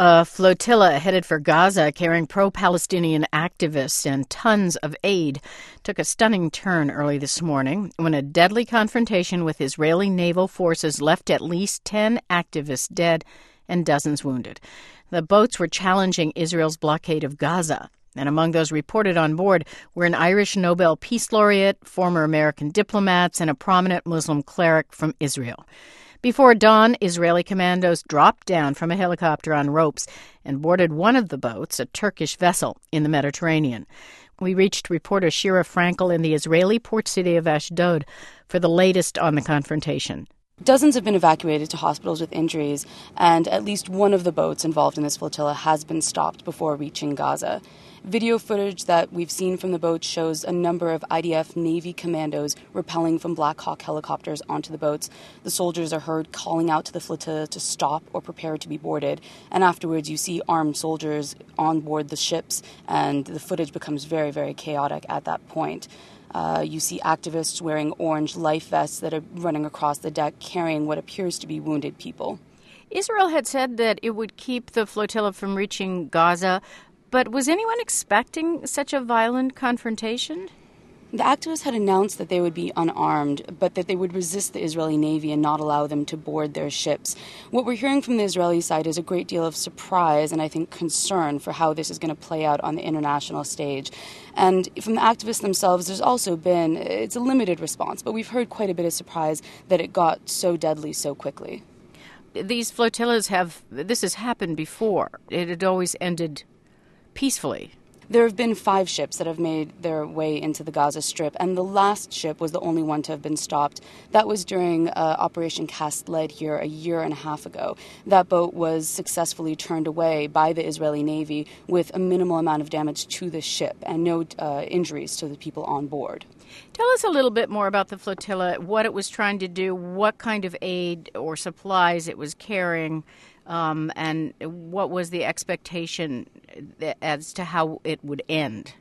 A flotilla headed for Gaza carrying pro-Palestinian activists and tons of aid took a stunning turn early this morning when a deadly confrontation with Israeli naval forces left at least 10 activists dead and dozens wounded. The boats were challenging Israel's blockade of Gaza. And among those reported on board were an Irish Nobel Peace Laureate, former American diplomats, and a prominent Muslim cleric from Israel. Before dawn, Israeli commandos dropped down from a helicopter on ropes and boarded one of the boats, a Turkish vessel, in the Mediterranean. We reached reporter Shira Frankel in the Israeli port city of Ashdod for the latest on the confrontation. Dozens have been evacuated to hospitals with injuries, and at least one of the boats involved in this flotilla has been stopped before reaching Gaza. Video footage that we've seen from the boat shows a number of IDF Navy commandos rappelling from Black Hawk helicopters onto the boats. The soldiers are heard calling out to the flotilla to stop or prepare to be boarded. And afterwards, you see armed soldiers on board the ships, and the footage becomes very, very chaotic at that point. You see activists wearing orange life vests that are running across the deck carrying what appears to be wounded people. Israel had said that it would keep the flotilla from reaching Gaza, but was anyone expecting such a violent confrontation? The activists had announced that they would be unarmed, but that they would resist the Israeli Navy and not allow them to board their ships. What we're hearing from the Israeli side is a great deal of surprise and I think concern for how this is going to play out on the international stage. And from the activists themselves, there's also been, it's a limited response, but we've heard quite a bit of surprise that it got so deadly so quickly. These flotillas this has happened before. It had always ended peacefully. There have been 5 ships that have made their way into the Gaza Strip, and the last ship was the only one to have been stopped. That was during Operation Cast Lead here a year and a half ago. That boat was successfully turned away by the Israeli Navy with a minimal amount of damage to the ship and no injuries to the people on board. Tell us a little bit more about the flotilla, what it was trying to do, what kind of aid or supplies it was carrying, and what was the expectation as to how it would end?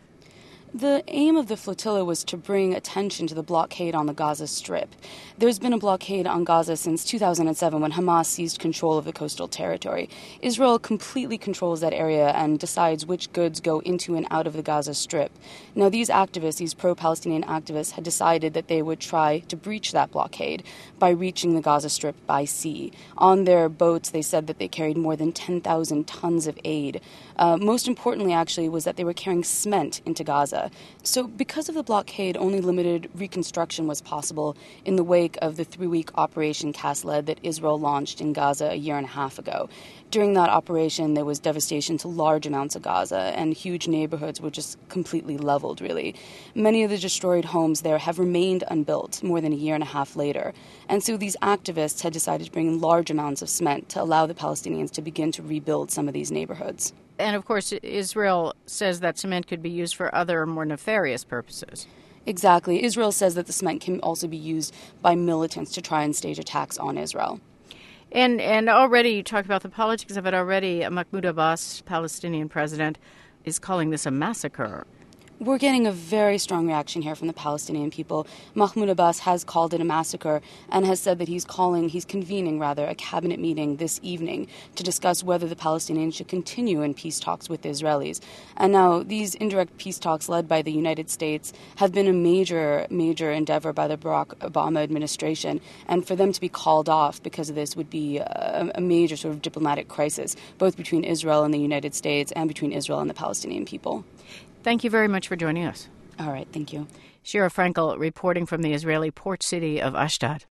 The aim of the flotilla was to bring attention to the blockade on the Gaza Strip. There's been a blockade on Gaza since 2007 when Hamas seized control of the coastal territory. Israel completely controls that area and decides which goods go into and out of the Gaza Strip. Now, these activists, these pro-Palestinian activists, had decided that they would try to breach that blockade by reaching the Gaza Strip by sea. On their boats, they said that they carried more than 10,000 tons of aid. Most importantly, actually, was that they were carrying cement into Gaza. So because of the blockade, only limited reconstruction was possible in the wake of the 3-week Operation Cast Lead that Israel launched in Gaza a year and a half ago. During that operation, there was devastation to large amounts of Gaza, and huge neighborhoods were just completely leveled, really. Many of the destroyed homes there have remained unbuilt more than a year and a half later. And so these activists had decided to bring in large amounts of cement to allow the Palestinians to begin to rebuild some of these neighborhoods. And, of course, Israel says that cement could be used for other more nefarious purposes. Exactly. Israel says that the cement can also be used by militants to try and stage attacks on Israel. And already, you talked about the politics of it already, Mahmoud Abbas, Palestinian president, is calling this a massacre. We're getting a very strong reaction here from the Palestinian people. Mahmoud Abbas has called it a massacre and has said that he's convening a cabinet meeting this evening to discuss whether the Palestinians should continue in peace talks with the Israelis. And now these indirect peace talks led by the United States have been a major, major endeavor by the Barack Obama administration. And for them to be called off because of this would be a major sort of diplomatic crisis, both between Israel and the United States and between Israel and the Palestinian people. Thank you very much for joining us. All right, thank you. Shira Frankel reporting from the Israeli port city of Ashdod.